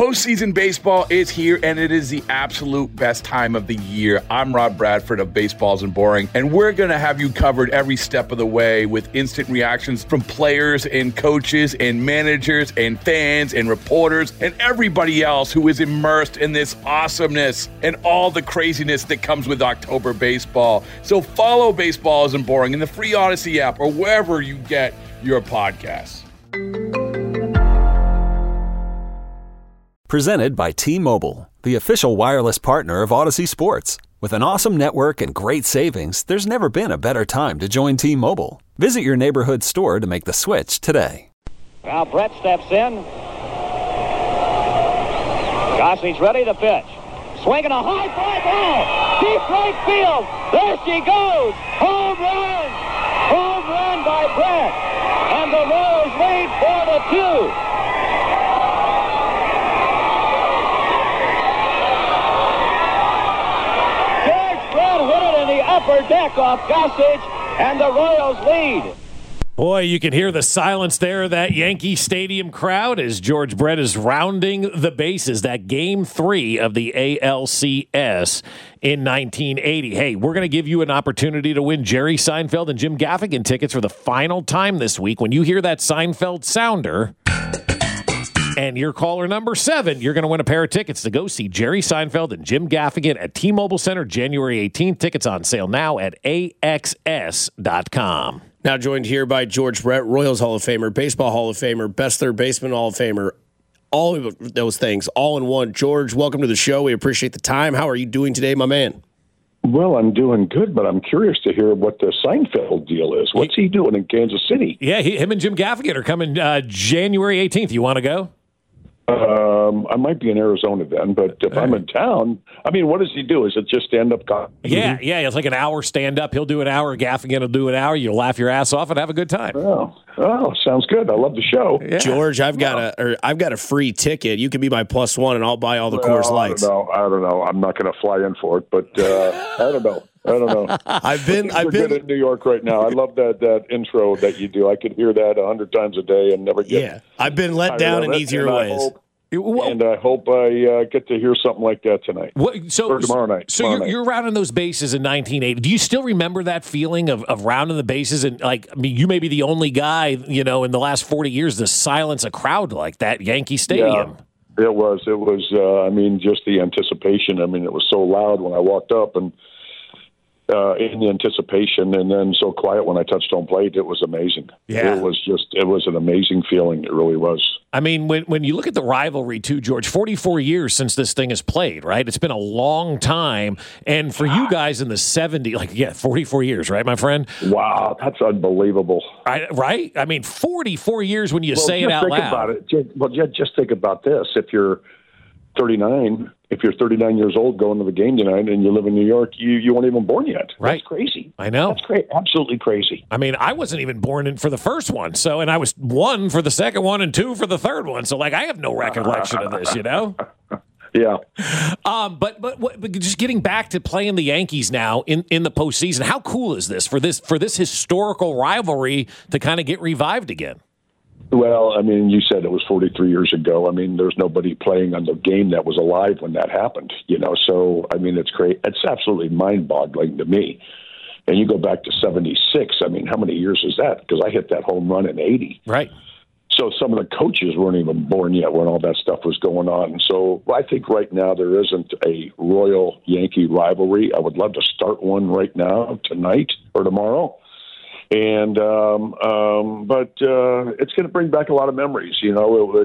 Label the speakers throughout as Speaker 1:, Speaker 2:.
Speaker 1: Postseason baseball is here, and it is the absolute best time of the year. I'm Rob Bradford of Baseball Isn't Boring, and we're going to have you covered every step of the way with instant reactions from players and coaches and managers and fans and reporters and everybody else who is immersed in this awesomeness and all the craziness that comes with October baseball. So follow Baseball Isn't Boring in the free Odyssey app or wherever you get your podcasts.
Speaker 2: Presented by T-Mobile, the official wireless partner of Odyssey Sports. With an awesome network and great savings, there's never been a better time to join T-Mobile. Visit your neighborhood store to make the switch today.
Speaker 3: Now Brett steps in. Gossage ready to pitch. Swinging a high fly ball. Deep right field. There she goes. Home run. Home run by Brett. And the Royals lead 4-2. Upper deck off Gossage, and the Royals lead.
Speaker 4: Boy, you can hear the silence there of that Yankee Stadium crowd as George Brett is rounding the bases. That Game 3 of the ALCS in 1980. Hey, we're going to give you an opportunity to win Jerry Seinfeld and Jim Gaffigan tickets for the final time this week. When you hear that Seinfeld sounder and you're caller number 7, you're going to win a pair of tickets to go see Jerry Seinfeld and Jim Gaffigan at T-Mobile Center January 18th. Tickets on sale now at AXS.com.
Speaker 5: Now joined here by George Brett, Royals Hall of Famer, Baseball Hall of Famer, Best Third Baseman Hall of Famer, all of those things, all in one. George, welcome to the show. We appreciate the time. How are you doing today, my man?
Speaker 6: Well, I'm doing good, but I'm curious to hear what the Seinfeld deal is. What's he doing in Kansas City?
Speaker 4: Yeah, him and Jim Gaffigan are coming January 18th. You want to go?
Speaker 6: I might be in Arizona then, but if I'm in town, I mean, what does he do? Is it just stand-up comedy?
Speaker 4: Yeah, it's like an hour stand-up. He'll do an hour. Gaffigan will do an hour. You'll laugh your ass off and have a good time.
Speaker 6: Oh, sounds good. I love the show.
Speaker 5: Yeah. George, I've got a free ticket. You can be my +1, and I'll buy all the Coors Lights.
Speaker 6: I don't know. I'm not going to fly in for it, but I don't know.
Speaker 5: I've been
Speaker 6: good in New York right now. I love that intro that you do. I could hear that 100 times a day and never get.
Speaker 5: Yeah, I've been let down in easier ways.
Speaker 6: And I hope I get to hear something like that tonight. Or tomorrow night.
Speaker 4: So you're rounding those bases in 1980. Do you still remember that feeling of rounding the bases? And you may be the only guy, in the last 40 years to silence a crowd like that, Yankee Stadium.
Speaker 6: Yeah, it was. Just the anticipation. It was so loud when I walked up and in the anticipation, and then so quiet when I touched home plate. It was amazing.
Speaker 4: Yeah.
Speaker 6: It was an amazing feeling. It really was.
Speaker 4: When you look at the rivalry too, George, 44 years since this thing is played, right? It's been a long time. And for you guys in the 70s, 44 years, right, my friend?
Speaker 6: Wow, that's unbelievable.
Speaker 4: Right? 44 years when you say it out loud.
Speaker 6: Just think about this. If you're 39 years old going to the game tonight and you live in New York, you weren't even born yet.
Speaker 4: Right.
Speaker 6: That's crazy.
Speaker 4: I know.
Speaker 6: That's great. Absolutely crazy.
Speaker 4: I wasn't even born for the first one. So, and I was 1 for the second one and 2 for the third one. So I have no recollection of this,
Speaker 6: Yeah.
Speaker 4: But just getting back to playing the Yankees now in the postseason, how cool is this for this historical rivalry to kind of get revived again?
Speaker 6: Well, you said it was 43 years ago. There's nobody playing on the game that was alive when that happened, So, it's great. It's absolutely mind-boggling to me. And you go back to 76. How many years is that? Because I hit that home run in 80.
Speaker 4: Right.
Speaker 6: So some of the coaches weren't even born yet when all that stuff was going on. So I think right now there isn't a Royal Yankee rivalry. I would love to start one right now, tonight or tomorrow. And but it's going to bring back a lot of memories. I'd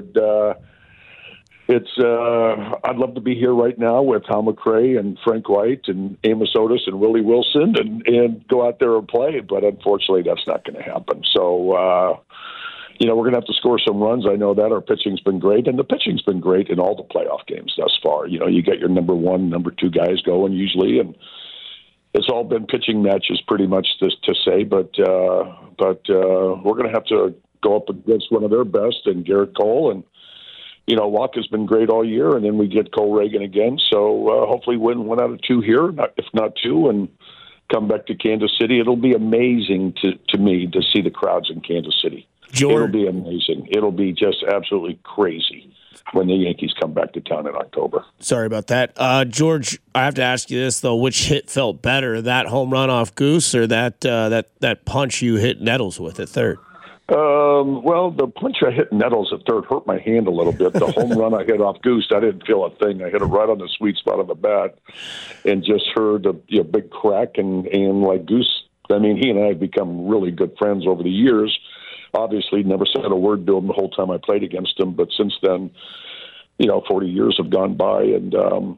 Speaker 6: love to be here right now with Hal McRae and Frank White and Amos Otis and Willie Wilson and go out there and play. But unfortunately, that's not going to happen. So, we're going to have to score some runs. I know that our pitching's been great, and the pitching's been great in all the playoff games thus far. You get your number 1, number 2 guys going usually, and it's all been pitching matches pretty much to say, but we're going to have to go up against one of their best and Garrett Cole. And, Walker's been great all year, and then we get Cole Reagan again. So hopefully win 1 out of 2 here, if not 2, and come back to Kansas City. It'll be amazing to me to see the crowds in Kansas City.
Speaker 5: George,
Speaker 6: it'll be amazing. It'll be just absolutely crazy. when the Yankees come back to town in October.
Speaker 5: Sorry about that. George, I have to ask you this, though. Which hit felt better, that home run off Goose or that punch you hit Nettles with at third?
Speaker 6: Well, the punch I hit Nettles at third hurt my hand a little bit. The home run I hit off Goose, I didn't feel a thing. I hit it right on the sweet spot of the bat and just heard a big crack. And like Goose, I mean, he and I have become really good friends over the years. Obviously, never said a word to him the whole time I played against him. But since then, 40 years have gone by, and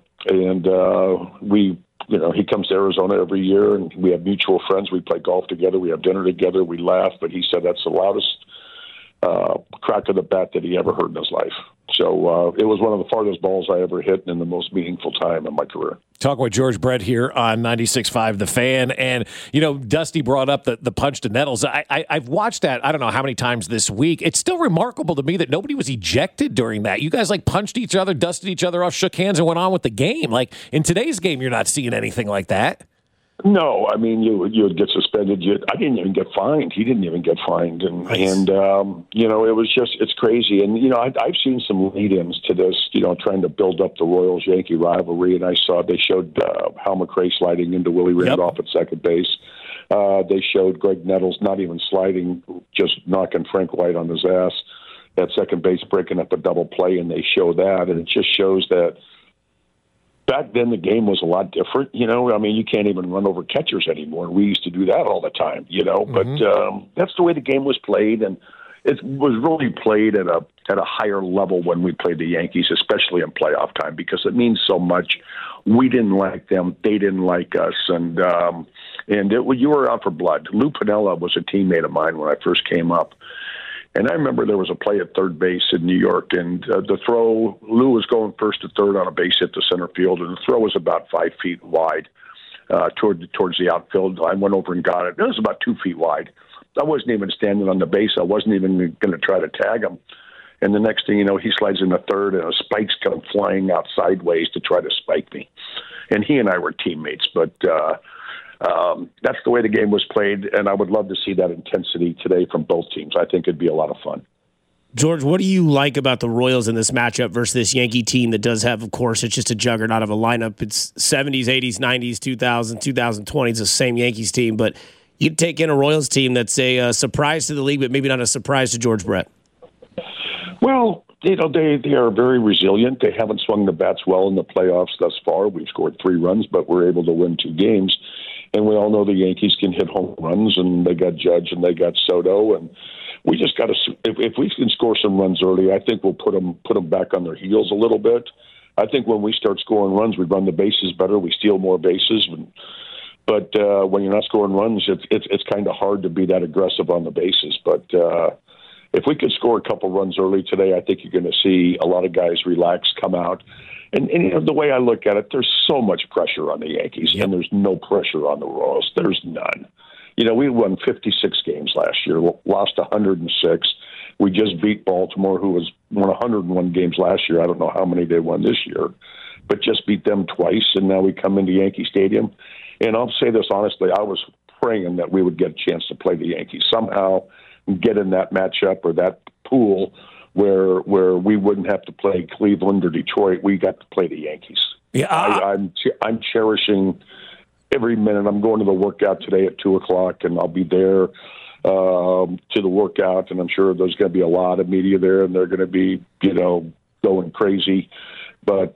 Speaker 6: we, he comes to Arizona every year, and we have mutual friends. We play golf together. We have dinner together. We laugh. But he said that's the loudest crack of the bat that he ever heard in his life. So it was one of the farthest balls I ever hit in the most meaningful time in my career.
Speaker 4: Talking with George Brett here on 96.5 The Fan. And, Dusty brought up the punch to Nettles. I've watched that I don't know how many times this week. It's still remarkable to me that nobody was ejected during that. You guys, punched each other, dusted each other off, shook hands, and went on with the game. In today's game, you're not seeing anything like that.
Speaker 6: No, I mean, you would get suspended. I didn't even get fined. He didn't even get fined. And it was just, it's crazy. And, I've seen some lead-ins to this, trying to build up the Royals-Yankee rivalry. And they showed Hal McRae sliding into Willie Randolph at second base. They showed Greg Nettles not even sliding, just knocking Frank White on his ass at second base, breaking up a double play. And they show that. And it just shows that back then, the game was a lot different. I mean, you can't even run over catchers anymore. We used to do that all the time, But that's the way the game was played, and it was really played at a higher level when we played the Yankees, especially in playoff time, because it means so much. We didn't like them; they didn't like us, and you were out for blood. Lou Piniella was a teammate of mine when I first came up. And I remember there was a play at third base in New York, and the throw, Lou was going first to third on a base hit to center field, and the throw was about 5 feet wide towards the outfield. I went over and got it. It was about 2 feet wide. I wasn't even standing on the base. I wasn't even going to try to tag him. And the next thing you know, he slides into third, and a spike's come flying out sideways to try to spike me. And he and I were teammates, but that's the way the game was played, and I would love to see that intensity today from both teams. I think it'd be a lot of fun.
Speaker 5: George, what do you like about the Royals in this matchup versus this Yankee team that does have, of course, it's just a juggernaut of a lineup. It's 70s, 80s, 90s, 2000, 2020. It's the same Yankees team, but you'd take in a Royals team that's a surprise to the league, but maybe not a surprise to George Brett.
Speaker 6: Well, they are very resilient. They haven't swung the bats well in the playoffs thus far. We've scored 3 runs, but we're able to win 2 games. And we all know the Yankees can hit home runs, and they got Judge and they got Soto, and we just got to. If we can score some runs early, I think we'll put them back on their heels a little bit. I think when we start scoring runs, we run the bases better, we steal more bases. But when you're not scoring runs, it's kind of hard to be that aggressive on the bases. But if we could score a couple runs early today, I think you're going to see a lot of guys relax, come out. And the way I look at it, there's so much pressure on the Yankees, and there's no pressure on the Royals. There's none. We won 56 games last year, lost 106. We just beat Baltimore, who won 101 games last year. I don't know how many they won this year, but just beat them twice, and now we come into Yankee Stadium. And I'll say this honestly, I was praying that we would get a chance to play the Yankees somehow, and get in that matchup or that pool where we wouldn't have to play Cleveland or Detroit. We got to play the Yankees.
Speaker 4: Yeah,
Speaker 6: I'm cherishing every minute. I'm going to the workout today at 2:00, and I'll be there to the workout, and I'm sure there's going to be a lot of media there, and they're going to be, going crazy. But,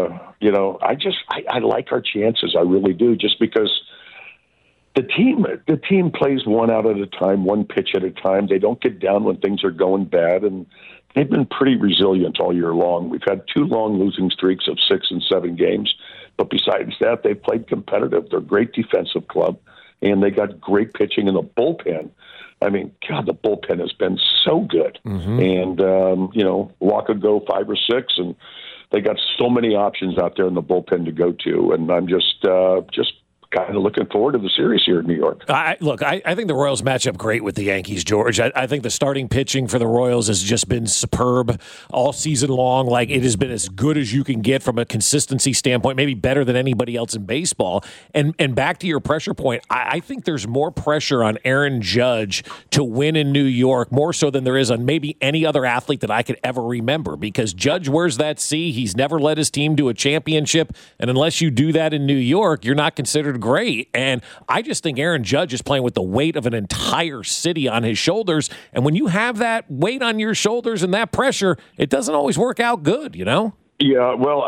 Speaker 6: I like our chances. I really do, just because the team plays one out at a time, one pitch at a time. They don't get down when things are going bad, and they've been pretty resilient all year long. We've had 2 long losing streaks of 6 and 7 games, but besides that, they've played competitive. They're a great defensive club, and they got great pitching in the bullpen. I mean, God, the bullpen has been so good. Mm-hmm. And, Walker go 5 or 6, and they got so many options out there in the bullpen to go to. And I'm just kind of looking forward to the series here in New York.
Speaker 4: I think the Royals match up great with the Yankees, George. I think the starting pitching for the Royals has just been superb all season long. Like, it has been as good as you can get from a consistency standpoint, maybe better than anybody else in baseball. And back to your pressure point, I think there's more pressure on Aaron Judge to win in New York, more so than there is on maybe any other athlete that I could ever remember, because Judge wears that C. He's never led his team to a championship, and unless you do that in New York, you're not considered great. And I just think Aaron Judge is playing with the weight of an entire city on his shoulders, and when you have that weight on your shoulders and that pressure, it doesn't always work out good, you know?
Speaker 6: Yeah, well,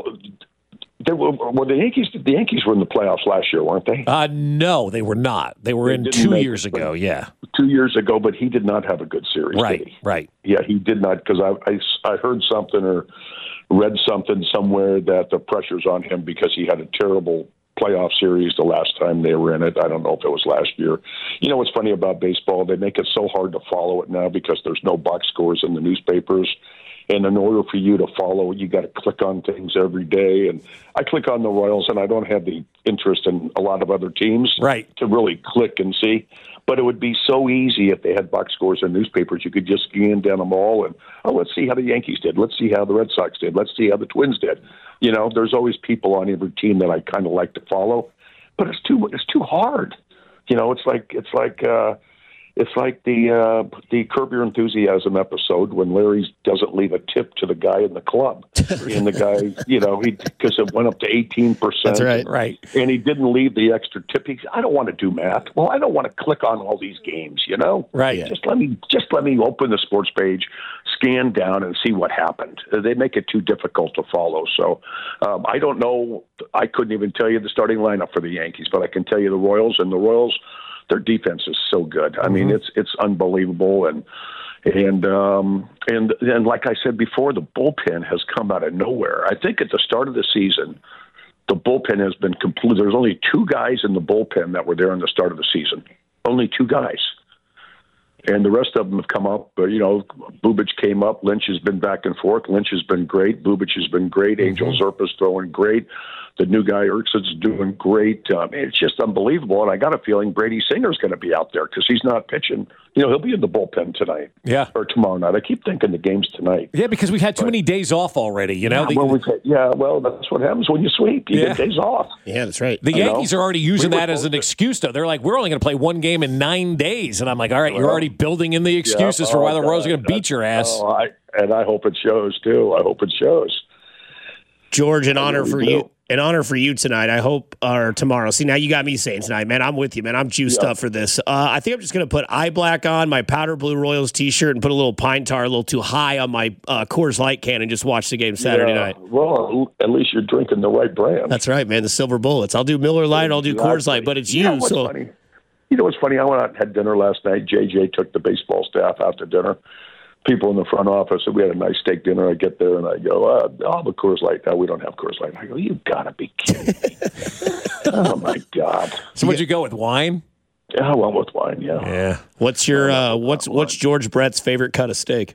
Speaker 6: the Yankees were in the playoffs last year, weren't they?
Speaker 4: No, they were not. They were in 2 years ago, yeah.
Speaker 6: 2 years ago, but he did not have a good series, did he?
Speaker 4: Right.
Speaker 6: Yeah, he did not, because I heard something or read something somewhere that the pressure's on him because he had a terrible playoff series the last time they were in it. I don't know if it was last year. You know what's funny about baseball? They make it so hard to follow it now because there's no box scores in the newspapers. And in order for you to follow, you got to click on things every day. And I click on the Royals, and I don't have the interest in a lot of other teams to really click and see. But it would be so easy if they had box scores in newspapers. You could just scan down them all and, let's see how the Yankees did. Let's see how the Red Sox did. Let's see how the Twins did. You know, there's always people on every team that I kind of like to follow. But it's too hard. You know, it's like the Curb Your Enthusiasm episode when Larry doesn't leave a tip to the guy in the club, and the guy, because it went up to 18%.
Speaker 5: That's right.
Speaker 6: And he didn't leave the extra tip. I don't want to do math. Well, I don't want to click on all these games,
Speaker 4: Right.
Speaker 6: Yeah. Just let me open the sports page, scan down, and see what happened. They make it too difficult to follow. So I don't know. I couldn't even tell you the starting lineup for the Yankees, but I can tell you the Royals, their defense is so good. I mean, it's unbelievable, and like I said before, the bullpen has come out of nowhere. I think at the start of the season, the bullpen has been complete. There's only two guys in the bullpen that were there in the start of the season. Only two guys. And the rest of them have come up. Bubic came up. Lynch has been back and forth. Lynch has been great. Bubic has been great. Angel Zerpa's throwing great. The new guy, Ertz's doing great. It's just unbelievable. And I got a feeling Brady Singer's going to be out there because he's not pitching. He'll be in the bullpen tonight.
Speaker 4: Yeah.
Speaker 6: Or tomorrow night. I keep thinking the game's tonight.
Speaker 4: Yeah, because we've had too many days off already,
Speaker 6: well, that's what happens when you sweep. You get days off.
Speaker 5: Yeah, that's right.
Speaker 4: The Yankees are already using that as an excuse, though. They're like, we're only going to play one game in 9 days. And I'm like, all right, you're already building in the excuses for why the Royals are going to beat your ass.
Speaker 6: And I hope it shows, too. I hope it shows.
Speaker 5: George, an honor for you. An honor for you tonight, I hope, or tomorrow. See, now you got me saying tonight, man. I'm with you, man. I'm juiced up for this. I think I'm just going to put eye black on, my powder blue Royals T-shirt, and put a little pine tar a little too high on my Coors Light can and just watch the game Saturday night.
Speaker 6: Well, at least you're drinking the right brand.
Speaker 5: That's right, man. The Silver Bullets. I'll do Miller Lite, I'll do Coors Light, but it's you.
Speaker 6: Funny? You know what's funny? I went out and had dinner last night. JJ took the baseball staff out to dinner. People in the front office, and we had a nice steak dinner. I get there and I go, I'll have a Coors Light. No, we don't have Coors Light. I go, you gotta be kidding me. Oh my God.
Speaker 4: So would you go with wine?
Speaker 6: Yeah, I went with wine,
Speaker 4: Yeah.
Speaker 5: What's your what's George Brett's favorite cut of steak?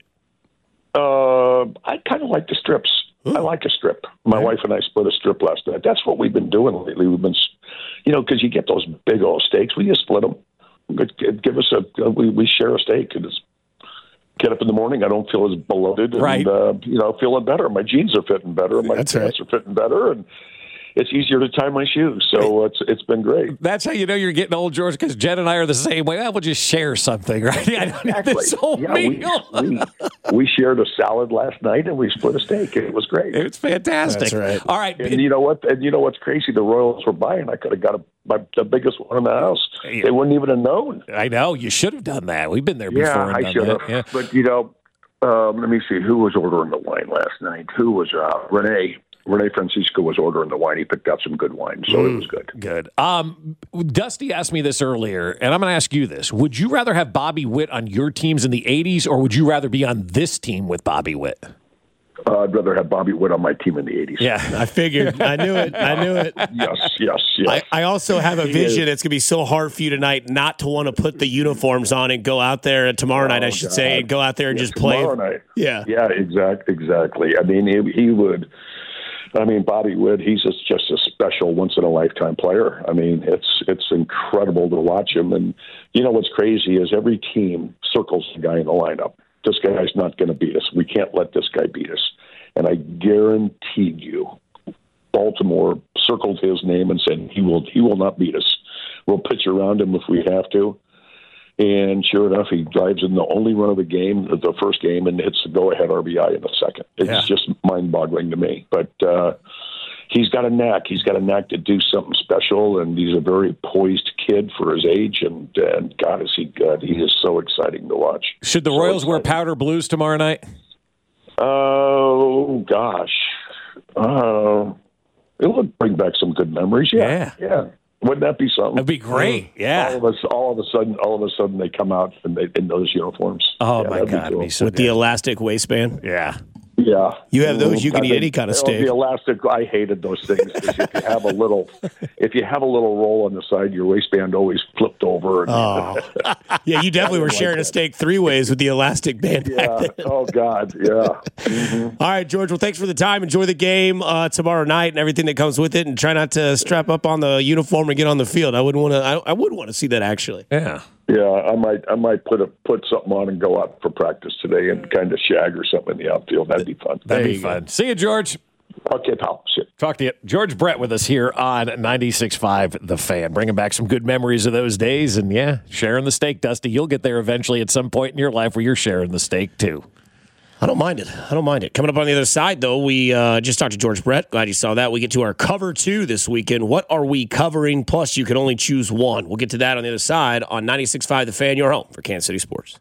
Speaker 6: I kind of like the strips. I like a strip. My wife and I split a strip last night. That's what we've been doing lately. We've been, because you get those big old steaks. We just split them. Give us we share a steak, and it's get up in the morning, I don't feel as bloated, and feeling better. My jeans are fitting better, my pants are fitting better, and it's easier to tie my shoes. So it's been great.
Speaker 4: That's how you know you're getting old, George, because Jen and I are the same way. We'll just share something, right? I don't need this whole meal.
Speaker 6: We shared a salad last night, and we split a steak. It was great.
Speaker 4: It's fantastic.
Speaker 5: That's right.
Speaker 4: All right.
Speaker 6: And you know what? And you know what's crazy? The Royals were buying. I could have got the biggest one in the house. Yeah. They wouldn't even have known.
Speaker 4: I know. You should have done that. We've been there before.
Speaker 6: Yeah, I should have. Yeah. But, let me see. Who was ordering the wine last night? Who was Rene? Rene Francisco was ordering the wine. He picked out some good wine, so it was good.
Speaker 4: Good. Dusty asked me this earlier, and I'm going to ask you this. Would you rather have Bobby Witt on your teams in the 80s, or would you rather be on this team with Bobby Witt?
Speaker 6: I'd rather have Bobby Witt on my team in the 80s.
Speaker 5: Yeah, I figured. I knew it.
Speaker 6: Yes.
Speaker 5: I also have a vision. It's going to be so hard for you tonight not to want to put the uniforms on and go out there tomorrow night, I should say, and go out there and just play.
Speaker 6: Tomorrow night.
Speaker 5: Yeah.
Speaker 6: Yeah, exactly. I mean, he would. I mean, Bobby Witt, he's just a special once-in-a-lifetime player. I mean, it's incredible to watch him. And, you know, what's crazy is every team circles the guy in the lineup. This guy's not going to beat us. We can't let this guy beat us. And I guarantee you, Baltimore circled his name and said, he will not beat us. We'll pitch around him if we have to. And sure enough, he drives in the only run of the game, the first game, and hits the go-ahead RBI in the second. It's just mind-boggling to me. But he's got a knack. He's got a knack to do something special, and he's a very poised kid for his age, and God, is he good. He is so exciting to watch.
Speaker 4: Should the Royals wear powder blues tomorrow night?
Speaker 6: Oh, gosh. It would bring back some good memories. Yeah. Wouldn't that be something?
Speaker 4: That'd be great. Yeah.
Speaker 6: All of a sudden, they come out in those uniforms.
Speaker 4: Oh my God!
Speaker 6: Cool.
Speaker 5: With the elastic waistband.
Speaker 4: Yeah.
Speaker 6: Yeah.
Speaker 5: You have those, you can eat any kind of steak.
Speaker 6: The elastic, I hated those things because if you have a little roll on the side, your waistband always flipped over.
Speaker 5: Yeah, you definitely were sharing a steak 3 ways with the elastic band.
Speaker 6: Yeah. Oh God. Yeah. Mm-hmm.
Speaker 5: All right, George. Well, thanks for the time. Enjoy the game tomorrow night and everything that comes with it, and try not to strap up on the uniform and get on the field. I wouldn't want to. I would want to see that actually.
Speaker 4: Yeah.
Speaker 6: Yeah, I might put something on and go out for practice today and kind of shag or something in the outfield. That'd be fun.
Speaker 4: That'd be fun. See you, George.
Speaker 6: Okay, pal. Shit.
Speaker 4: Talk to you. George Brett with us here on 96.5 The Fan. Bringing back some good memories of those days. And, yeah, sharing the steak, Dusty. You'll get there eventually at some point in your life where you're sharing the steak, too.
Speaker 5: I don't mind it. Coming up on the other side, though, we just talked to George Brett. Glad you saw that. We get to our cover 2 this weekend. What are we covering? Plus, you can only choose one. We'll get to that on the other side on 96.5 The Fan, your home for Kansas City Sports.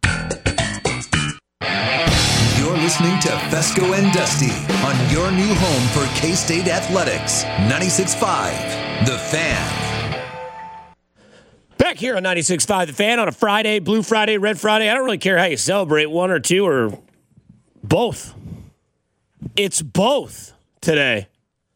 Speaker 7: You're listening to Fesco and Dusty on your new home for K-State Athletics. 96.5 The Fan.
Speaker 5: Back here on 96.5 The Fan on a Friday, Blue Friday, Red Friday. I don't really care how you celebrate, one or two or both. It's both today.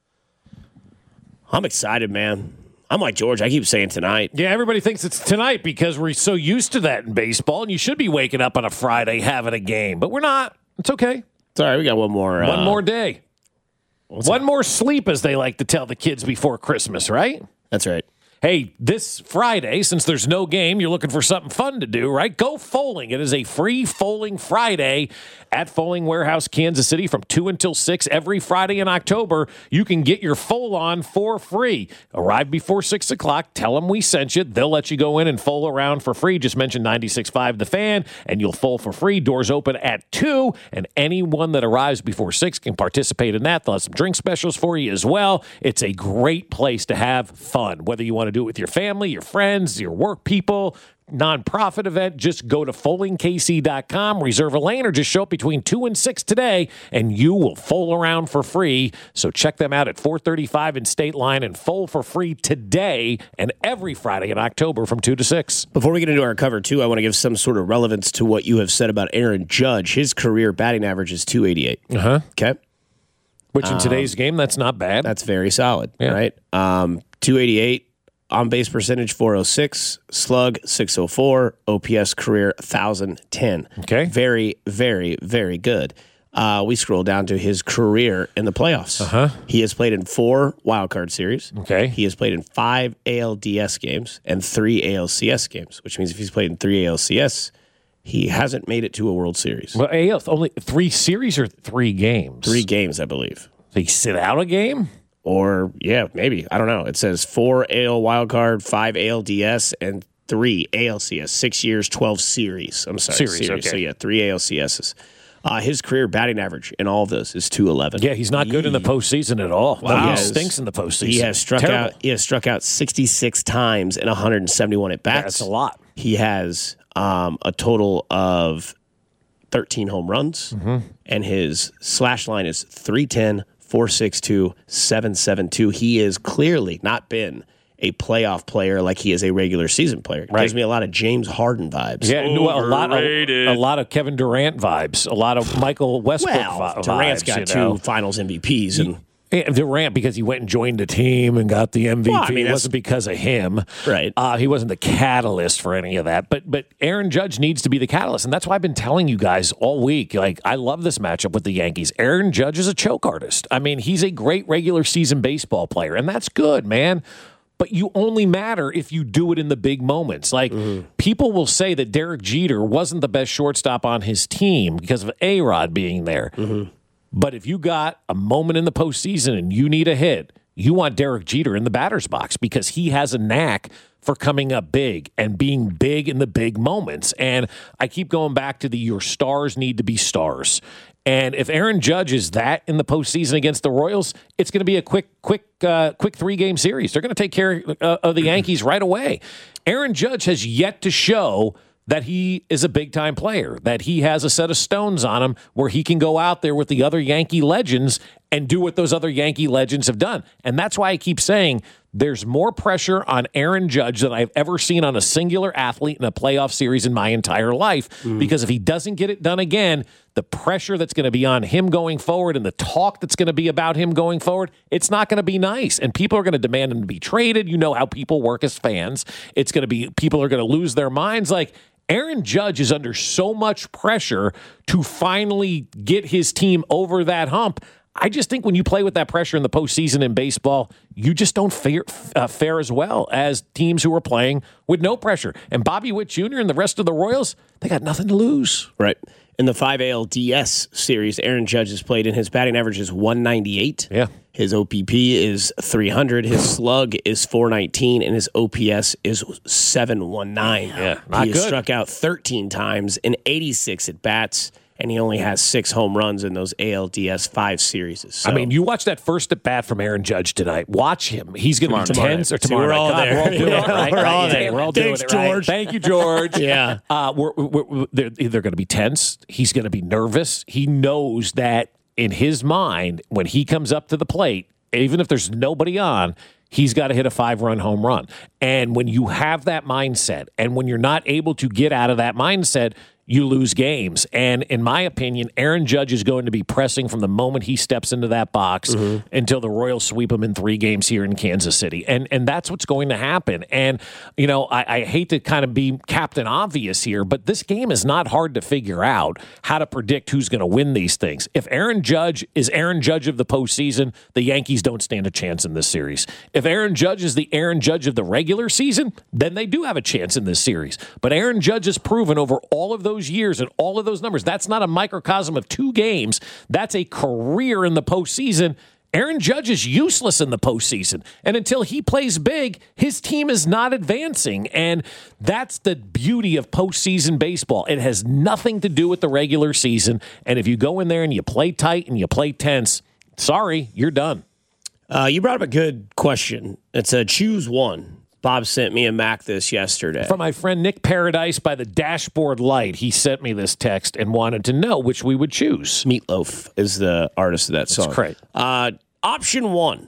Speaker 5: I'm excited, man. I'm like George. I keep saying tonight.
Speaker 4: Yeah, everybody thinks it's tonight because we're so used to that in baseball, and you should be waking up on a Friday having a game, but we're not. It's okay.
Speaker 5: It's all right. We got one more.
Speaker 4: One more day. One more sleep, as they like to tell the kids before Christmas, right?
Speaker 5: That's right.
Speaker 4: Hey, this Friday, since there's no game, you're looking for something fun to do, right? Go Foaling. It is a free Foaling Friday at Foaling Warehouse, Kansas City from 2 until 6 every Friday in October. You can get your foal on for free. Arrive before 6 o'clock. Tell them we sent you. They'll let you go in and foal around for free. Just mention 96.5 The Fan, and you'll foal for free. Doors open at 2, and anyone that arrives before 6 can participate in that. They'll have some drink specials for you as well. It's a great place to have fun, whether you want to do it with your family, your friends, your work people, nonprofit event. Just go to foalingkc.com, reserve a lane, or just show up between 2 and 6 today, and you will foal around for free. So check them out at 435 in State Line and foal for free today and every Friday in October from 2 to 6.
Speaker 5: Before we get into our cover 2, I want to give some sort of relevance to what you have said about Aaron Judge. His career batting average is .288. Okay.
Speaker 4: Which in today's game, that's not bad.
Speaker 5: That's very solid, right? .288. On-base percentage, 406. Slug, 604. OPS career, 1,010.
Speaker 4: Okay.
Speaker 5: Very, very, very good. We scroll down to his career in the playoffs. He has played in 4 wildcard series.
Speaker 4: Okay.
Speaker 5: He has played in 5 ALDS games and 3 ALCS games, which means if he's played in 3 ALCS, he hasn't made it to a World Series.
Speaker 4: Well, AL, only 3 series or 3 games?
Speaker 5: 3 games, I believe.
Speaker 4: So he sit out a game?
Speaker 5: Or, yeah, maybe. I don't know. It says 4 AL wildcard, 5 ALDS, and 3 ALCS. 6 years, 12 series. I'm sorry.
Speaker 4: Series. Okay.
Speaker 5: So, yeah, 3 ALCSs. His career batting average in all of this is .211.
Speaker 4: Yeah, he's not good in the postseason at all.
Speaker 5: Wow.
Speaker 4: He stinks in the postseason.
Speaker 5: He has struck out 66 times in 171 at bats.
Speaker 4: That's a lot.
Speaker 5: He has a total of 13 home runs, and his slash line is .310. .462, .772. He has clearly not been a playoff player like he is a regular season player. It gives me a lot of James Harden vibes.
Speaker 4: Yeah, a lot of Kevin Durant vibes, a lot of Michael Westbrook vibes.
Speaker 5: Durant's got 2 Finals MVPs, and
Speaker 4: Durant, because he went and joined a team and got the MVP.
Speaker 5: Well, I mean,
Speaker 4: it wasn't because of him.
Speaker 5: Right.
Speaker 4: He wasn't the catalyst for any of that. But Aaron Judge needs to be the catalyst. And that's why I've been telling you guys all week, like, I love this matchup with the Yankees. Aaron Judge is a choke artist. I mean, he's a great regular season baseball player, and that's good, man. But you only matter if you do it in the big moments. Like, people will say that Derek Jeter wasn't the best shortstop on his team because of A-Rod being there. But if you got a moment in the postseason and you need a hit, you want Derek Jeter in the batter's box because he has a knack for coming up big and being big in the big moments. And I keep going back to your stars need to be stars. And if Aaron Judge is that in the postseason against the Royals, it's going to be a quick 3-game series. They're going to take care of the Yankees right away. Aaron Judge has yet to show that he is a big-time player, that he has a set of stones on him where he can go out there with the other Yankee legends and do what those other Yankee legends have done. And that's why I keep saying there's more pressure on Aaron Judge than I've ever seen on a singular athlete in a playoff series in my entire life. Because if he doesn't get it done again, the pressure that's going to be on him going forward and the talk that's going to be about him going forward, it's not going to be nice. And people are going to demand him to be traded. You know how people work as fans. It's going to be, people are going to lose their minds. Like, Aaron Judge is under so much pressure to finally get his team over that hump. I just think when you play with that pressure in the postseason in baseball, you just don't fare as well as teams who are playing with no pressure. And Bobby Witt Jr. and the rest of the Royals, they got nothing to lose.
Speaker 5: Right. In the 5 ALDS series, Aaron Judge has played, and his batting average is 198.
Speaker 4: Yeah.
Speaker 5: His OPP is 300. His slug is 419, and his OPS is 719.
Speaker 4: Yeah, not
Speaker 5: he has
Speaker 4: good.
Speaker 5: struck out 13 times in 86 at bats, and he only has 6 home runs in those ALDS 5 series. So,
Speaker 4: I mean, you watch that first at bat from Aaron Judge tonight. Watch him. He's going to be tense. Or tomorrow
Speaker 5: We're all
Speaker 4: night.
Speaker 5: there.
Speaker 4: We're all doing it right.
Speaker 5: We're all
Speaker 4: Right.
Speaker 5: there.
Speaker 4: We're all
Speaker 5: Thanks,
Speaker 4: doing it right.
Speaker 5: George.
Speaker 4: Thank you, George.
Speaker 5: Yeah.
Speaker 4: They're either going to be tense. He's going to be nervous. He knows that in his mind, when he comes up to the plate, even if there's nobody on, he's got to hit a 5-run home run. And when you have that mindset, and when you're not able to get out of that mindset, you lose games. And in my opinion, Aaron Judge is going to be pressing from the moment he steps into that box until the Royals sweep him in 3 games here in Kansas City. And that's what's going to happen. And, you know, I hate to kind of be Captain Obvious here, but this game is not hard to figure out how to predict who's going to win these things. If Aaron Judge is Aaron Judge of the postseason, the Yankees don't stand a chance in this series. If Aaron Judge is the Aaron Judge of the regular season, then they do have a chance in this series. But Aaron Judge has proven over all of those years and all of those numbers, that's not a microcosm of 2 games. That's a career in the postseason. Aaron Judge is useless in the postseason. And until he plays big, his team is not advancing. And that's the beauty of postseason baseball. It has nothing to do with the regular season. And if you go in there and you play tight and you play tense, sorry, you're done.
Speaker 5: You brought up a good question. It's a choose one. Bob sent me a Mac this yesterday.
Speaker 4: From my friend Nick Paradise by the Dashboard Light, he sent me this text and wanted to know which we would choose.
Speaker 5: Meatloaf is the artist of that song.
Speaker 4: That's great.
Speaker 5: Option 1,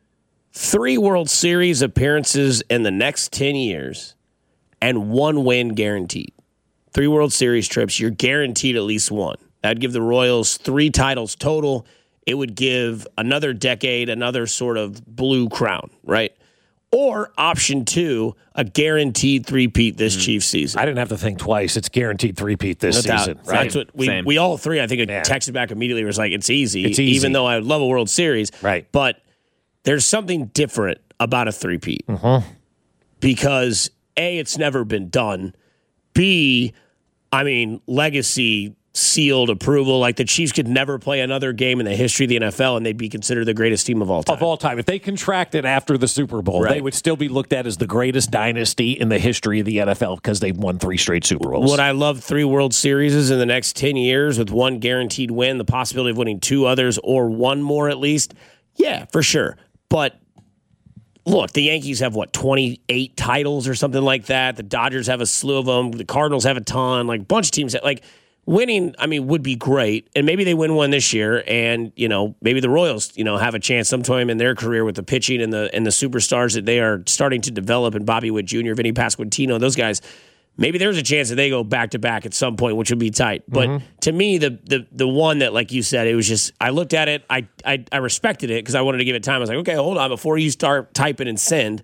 Speaker 5: 3 World Series appearances in the next 10 years and 1 win guaranteed. 3 World Series trips, you're guaranteed at least 1. That'd give the Royals 3 titles total. It would give another decade, another sort of blue crown, right? Or option 2, a guaranteed three-peat this Chiefs season.
Speaker 4: I didn't have to think twice. It's guaranteed three-peat this
Speaker 5: No doubt.
Speaker 4: season.
Speaker 5: That's what we all 3, I think, texted back immediately. Was like, it's easy, even though I love a World Series.
Speaker 4: Right.
Speaker 5: But there's something different about a three-peat. Because, A, it's never been done. B, I mean, legacy sealed approval. Like, the Chiefs could never play another game in the history of the NFL, and they'd be considered the greatest team of all time.
Speaker 4: Of all time. If they contracted after the Super Bowl, they would still be looked at as the greatest dynasty in the history of the NFL because they've won 3 straight Super Bowls.
Speaker 5: Would I love 3 World Series in the next 10 years with 1 guaranteed win, the possibility of winning 2 others or 1 more at least? Yeah, for sure. But look, the Yankees have, 28 titles or something like that. The Dodgers have a slew of them. The Cardinals have a ton. Like, a bunch of teams that, like, winning, I mean, would be great. And maybe they win one this year. And, maybe the Royals, have a chance sometime in their career with the pitching and the superstars that they are starting to develop, and Bobby Witt Jr., Vinny Pasquantino, those guys. maybe there's a chance that they go back-to-back at some point, which would be tight. But to me, the one that, like you said, it was just, I looked at it, I respected it because I wanted to give it time. I was like, okay, hold on, before you start typing and send.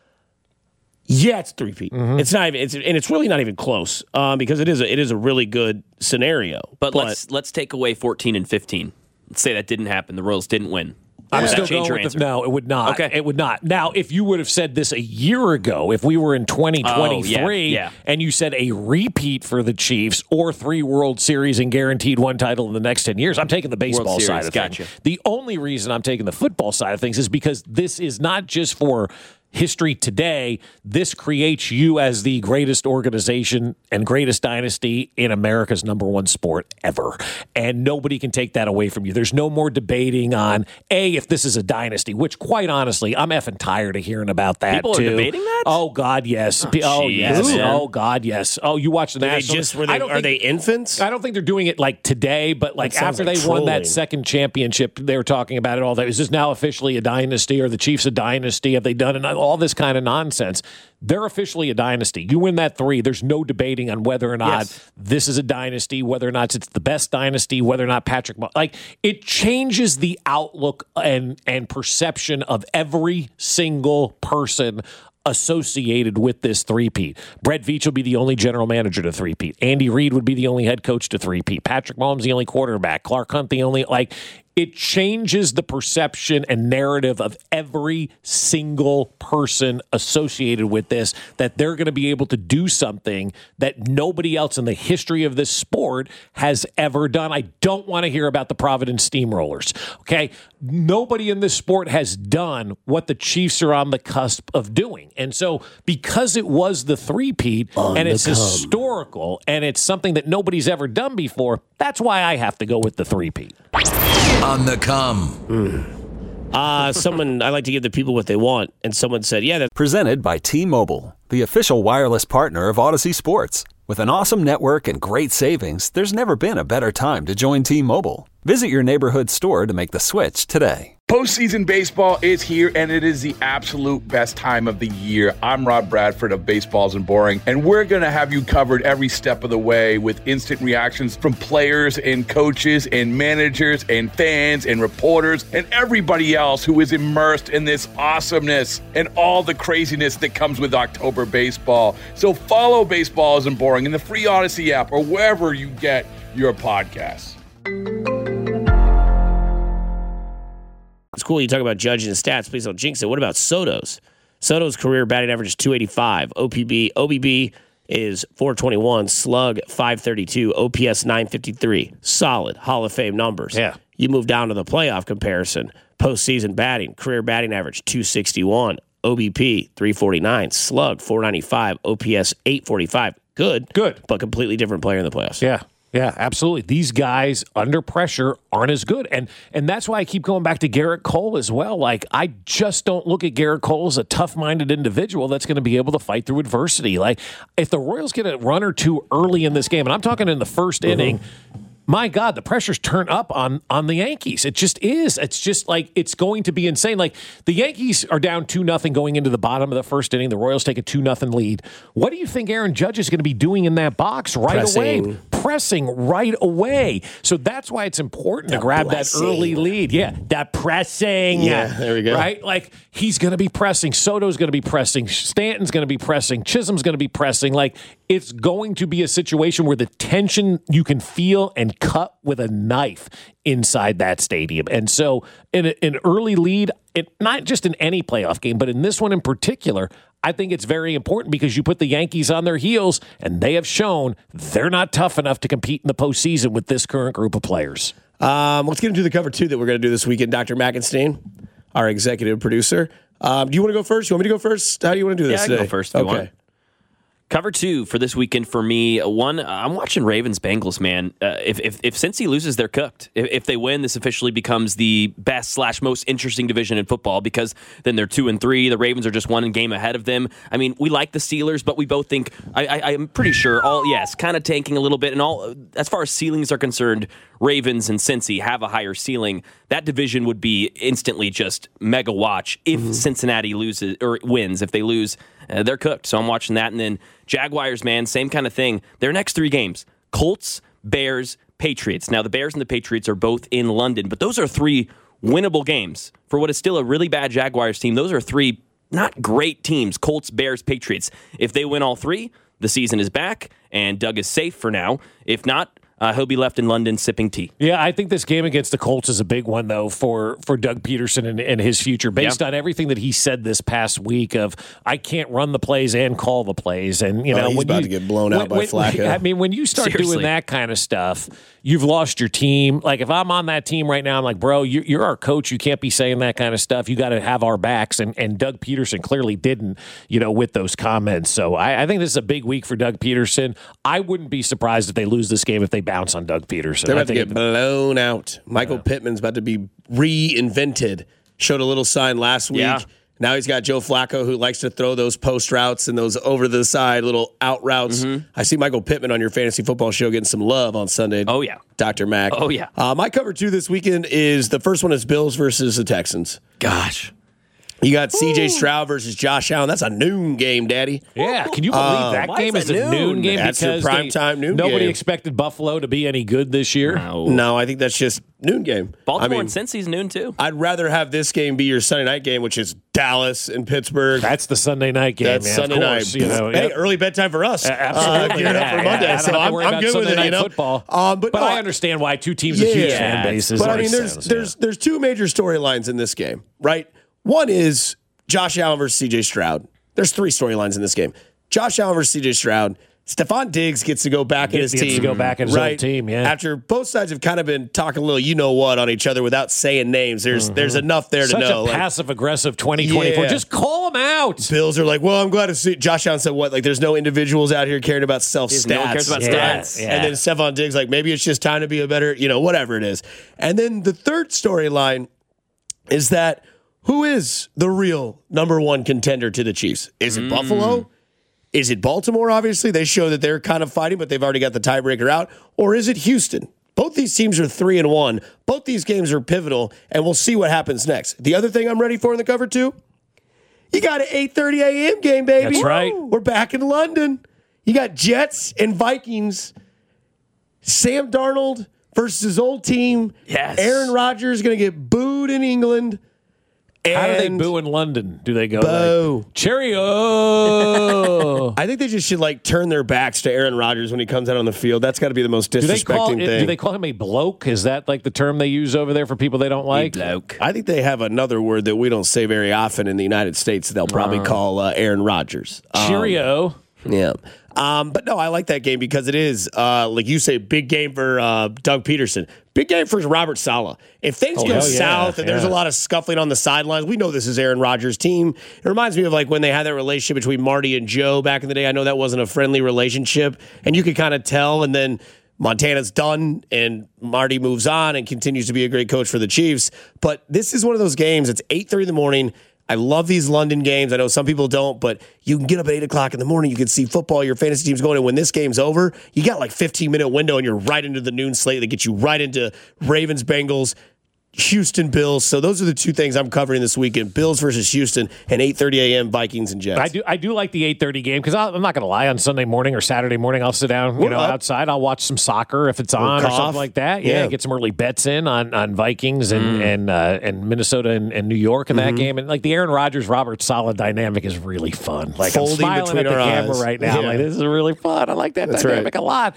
Speaker 5: Yeah, it's 3-peat. It's not even, it's really not even close because it is a really good scenario.
Speaker 8: But let's take away 14 and 15. Let's say that didn't happen. The Royals didn't win.
Speaker 4: I'm still going with no, it would not. Okay. It would not. Now, if you would have said this a year ago, if we were in 2023 and you said a repeat for the Chiefs or 3 World Series and guaranteed one title in the next 10 years, I'm taking the baseball side of things. The only reason I'm taking the football side of things is because this is not just for history today. This creates you as the greatest organization and greatest dynasty in America's #1 sport ever. And nobody can take that away from you. There's no more debating on, if this is a dynasty, which quite honestly, I'm effing tired of hearing about that.
Speaker 8: People
Speaker 4: too.
Speaker 8: Are debating that?
Speaker 4: Oh, God, yes. Yes. Oh, God, yes. Oh, you watch the National.
Speaker 5: Are they infants?
Speaker 4: I don't think they're doing it like today, but like after they won that second championship, they were talking about it all that. Is this now officially a dynasty? Are the Chiefs a dynasty? Have they done it? All this kind of nonsense. They're officially a dynasty. You win that 3, there's no debating on whether or not this is a dynasty, whether or not it's the best dynasty, whether or not Patrick, like, it changes the outlook and perception of every single person associated with this 3-peat. Brett Veach will be the only general manager to 3-peat. Andy Reid would be the only head coach to 3-peat. Patrick Mahomes the only quarterback. Clark Hunt the only, like, it changes the perception and narrative of every single person associated with this, that they're going to be able to do something that nobody else in the history of this sport has ever done. I don't want to hear about the Providence Steamrollers, okay? Nobody in this sport has done what the Chiefs are on the cusp of doing. And so because it was the 3-peat and it's historical and it's something that nobody's ever done before, that's why I have to go with the 3-peat.
Speaker 7: On the come.
Speaker 5: I like to give the people what they want, and someone said,
Speaker 2: Presented by T-Mobile, the official wireless partner of Odyssey Sports. With an awesome network and great savings, there's never been a better time to join T-Mobile. Visit your neighborhood store to make the switch today.
Speaker 1: Postseason baseball is here, and it is the absolute best time of the year. I'm Rob Bradford of Baseballs and Boring, and we're going to have you covered every step of the way with instant reactions from players and coaches and managers and fans and reporters and everybody else who is immersed in this awesomeness and all the craziness that comes with October baseball. So follow Baseballs and Boring in the free Odyssey app or wherever you get your podcasts.
Speaker 5: It's cool you talk about Judge and stats. Please don't jinx it. What about Soto's? Soto's career batting average is .285. OBP is .421. Slug .532. OPS .953. Solid Hall of Fame numbers.
Speaker 4: Yeah.
Speaker 5: You move down to the playoff comparison. Postseason batting. Career batting average .261. OBP .349. Slug .495. OPS .845. Good. But completely different player in the playoffs.
Speaker 4: Yeah, absolutely. These guys under pressure aren't as good. And that's why I keep going back to Garrett Cole as well. Like, I just don't look at Garrett Cole as a tough-minded individual that's going to be able to fight through adversity. Like, if the Royals get a run or two early in this game, and I'm talking in the first inning, my God, the pressure's turned up on the Yankees. It just is. It's just like, it's going to be insane. Like, the Yankees are down 2-0 going into the bottom of the first inning. The Royals take a 2-0 lead. What do you think Aaron Judge is going to be doing in that box away? Pressing right away. So that's why it's important to grab that early lead. Yeah, that pressing.
Speaker 5: Yeah, there we go.
Speaker 4: Right? Like, he's going to be pressing. Soto's going to be pressing. Stanton's going to be pressing. Chisholm's going to be pressing. Like, it's going to be a situation where the tension you can feel and cut with a knife inside that stadium. And so in an early lead, not just in any playoff game, but in this one in particular, I think it's very important because you put the Yankees on their heels, and they have shown they're not tough enough to compete in the postseason with this current group of players.
Speaker 5: Let's get into the cover 2 that we're going to do this weekend. Dr. Mackenstein, our executive producer. Do you want to go first? You want me to go first? How do you want to do this today?
Speaker 8: I can go first if you want. Cover 2 for this weekend for me. One, I'm watching Ravens-Bengals, man. If Cincy loses, they're cooked. If they win, this officially becomes the best / most interesting division in football because then they're 2-3. The Ravens are just 1 game ahead of them. I mean, we like the Steelers, but we both think, I'm pretty sure, kind of tanking a little bit. And all as far as ceilings are concerned, Ravens and Cincy have a higher ceiling. That division would be instantly just mega watch if Cincinnati loses or wins. If they lose, they're cooked. So I'm watching that. And then Jaguars, man, same kind of thing. Their next 3 games, Colts, Bears, Patriots. Now, the Bears and the Patriots are both in London, but those are 3 winnable games. For what is still a really bad Jaguars team, those are 3 not great teams, Colts, Bears, Patriots. If they win all 3, the season is back, and Doug is safe for now. If not, he'll be left in London sipping tea.
Speaker 4: Yeah, I think this game against the Colts is a big one, though, for Doug Peterson and his future, based on everything that he said this past week of, I can't run the plays and call the plays. And, you know,
Speaker 5: he's about to get blown out by Flacco.
Speaker 4: I mean, when you start doing that kind of stuff, you've lost your team. Like, if I'm on that team right now, I'm like, bro, you're our coach. You can't be saying that kind of stuff. You got to have our backs. And Doug Peterson clearly didn't, with those comments. So I think this is a big week for Doug Peterson. I wouldn't be surprised if they lose this game if they bounce on Doug Peterson.
Speaker 5: They're about to get blown out. Michael Pittman's about to be reinvented. Showed a little sign last week.
Speaker 8: Yeah.
Speaker 5: Now he's got Joe Flacco, who likes to throw those post routes and those over-the-side little out routes. I see Michael Pittman on your fantasy football show getting some love on Sunday.
Speaker 8: Oh, yeah.
Speaker 5: Dr. Mac.
Speaker 8: Oh, yeah.
Speaker 5: My cover 2 this weekend is, the first one is Bills versus the Texans.
Speaker 8: Gosh.
Speaker 5: You got C.J. Stroud versus Josh Allen. That's a noon game, Daddy.
Speaker 4: Yeah, can you believe that game is a noon game?
Speaker 5: That's your
Speaker 4: because
Speaker 5: primetime noon
Speaker 4: nobody
Speaker 5: game.
Speaker 4: expected Buffalo to be any good this year.
Speaker 5: No, I think that's just noon game.
Speaker 8: Baltimore and Cincy's noon, too.
Speaker 5: I'd rather have this game be your Sunday night game, which is Dallas and Pittsburgh.
Speaker 4: That's the Sunday night game,
Speaker 5: That's
Speaker 4: man.
Speaker 5: Sunday
Speaker 4: of course,
Speaker 5: night. Hey, early bedtime for us.
Speaker 4: Absolutely.
Speaker 5: Gearing up for Monday.
Speaker 4: I don't
Speaker 5: So
Speaker 4: have to worry
Speaker 5: I'm
Speaker 4: about
Speaker 5: good with
Speaker 4: Sunday
Speaker 5: it,
Speaker 4: night football.
Speaker 5: But
Speaker 4: I understand why 2 teams with huge fan bases.
Speaker 5: But I mean, there's 2 major storylines in this game, right? One is Josh Allen versus C.J. Stroud. There's 3 storylines in this game. Josh Allen versus C.J. Stroud. Stephon Diggs gets to go back in his team.
Speaker 4: Gets to go back in his old team, yeah.
Speaker 5: After both sides have kind of been talking a little you-know-what on each other without saying names, there's enough there to know.
Speaker 4: Such a passive-aggressive 2024.
Speaker 5: Yeah.
Speaker 4: Just call them out.
Speaker 5: Bills are like, well, I'm glad to see. Josh Allen said what? Like, there's no individuals out here caring about self-stats.
Speaker 8: No one cares about stats.
Speaker 4: Yeah.
Speaker 5: And then Stephon Diggs, like, maybe it's just time to be a better, whatever it is. And then the third storyline is that who is the real number 1 contender to the Chiefs? Is it Buffalo? Is it Baltimore, obviously? They show that they're kind of fighting, but they've already got the tiebreaker out. Or is it Houston? Both these teams are 3-1. Both these games are pivotal, and we'll see what happens next. The other thing I'm ready for in the cover 2, you got an 8:30 a.m. game, baby.
Speaker 4: That's right.
Speaker 5: We're back in London. You got Jets and Vikings. Sam Darnold versus his old team.
Speaker 8: Yes.
Speaker 5: Aaron Rodgers going to get booed in England.
Speaker 4: How do they
Speaker 5: And
Speaker 4: boo in London? Do they go
Speaker 5: Boo.
Speaker 4: like, Cheerio?
Speaker 5: I think they just should turn their backs to Aaron Rodgers when he comes out on the field. That's got to be the most disrespecting thing.
Speaker 4: Do they call him a bloke? Is that like the term they use over there for people they don't like?
Speaker 8: Bloke.
Speaker 5: I think they have another word that we don't say very often in the United States. They'll probably call Aaron Rodgers.
Speaker 4: Cheerio.
Speaker 5: Yeah. But no, I like that game because it is, like you say, big game for Doug Peterson. Big game for Robert Saleh. If things go south and there's a lot of scuffling on the sidelines, we know this is Aaron Rodgers' team. It reminds me of when they had that relationship between Marty and Joe back in the day. I know that wasn't a friendly relationship, and you could kind of tell, and then Montana's done, and Marty moves on and continues to be a great coach for the Chiefs. But this is one of those games. It's 8:30 in the morning. I love these London games. I know some people don't, but you can get up at 8 o'clock in the morning. You can see football, your fantasy team's going. And when this game's over, you got 15-minute window, and you're right into the noon slate that gets you right into Ravens, Bengals, Houston, Bills. So those are the 2 things I'm covering this weekend: Bills versus Houston, and 8:30 a.m. Vikings and Jets.
Speaker 4: I do like the 8:30 game because I'm not going to lie. On Sunday morning or Saturday morning, I'll sit down, outside. I'll watch some soccer if it's on or something like that. Yeah, get some early bets in on Vikings and Minnesota and New York in that game. And the Aaron Rodgers Robert Saleh dynamic is really fun. I'm smiling at the camera right now.
Speaker 5: Yeah.
Speaker 4: This is really fun. I like that dynamic a lot.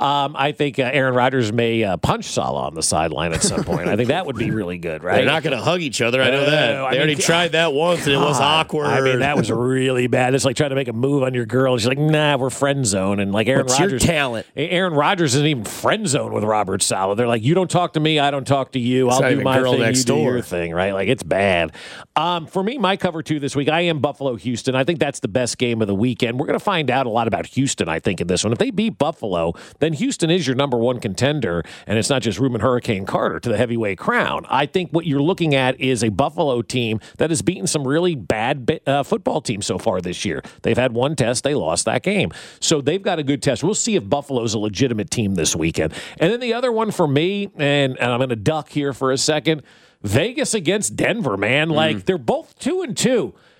Speaker 4: I think Aaron Rodgers may punch Saleh on the sideline at some point. I think that would be really good, right?
Speaker 5: They're not going to hug each other. I know that. They already tried that once, and it was awkward.
Speaker 4: I mean, that was really bad. It's like trying to make a move on your girl, and she's like, "Nah, we're friend zone." And Aaron
Speaker 5: What's
Speaker 4: Rodgers,
Speaker 5: your talent?
Speaker 4: Aaron Rodgers isn't even friend zone with Robert Saleh. They're like, "You don't talk to me, I don't talk to you. I'll do my thing, you do your thing." Right? It's bad. For me, my cover 2 this week, I am Buffalo Houston. I think that's the best game of the weekend. We're going to find out a lot about Houston, I think, in this one. If they beat Buffalo, then Houston is your number 1 contender, and it's not just Reuben Hurricane Carter to the heavyweight crown. I think what you're looking at is a Buffalo team that has beaten some really bad football teams so far this year. They've had 1 test. They lost that game. So they've got a good test. We'll see if Buffalo's a legitimate team this weekend. And then the other one for me, and I'm going to duck here for a second, Vegas against Denver, man. They're both 2-2.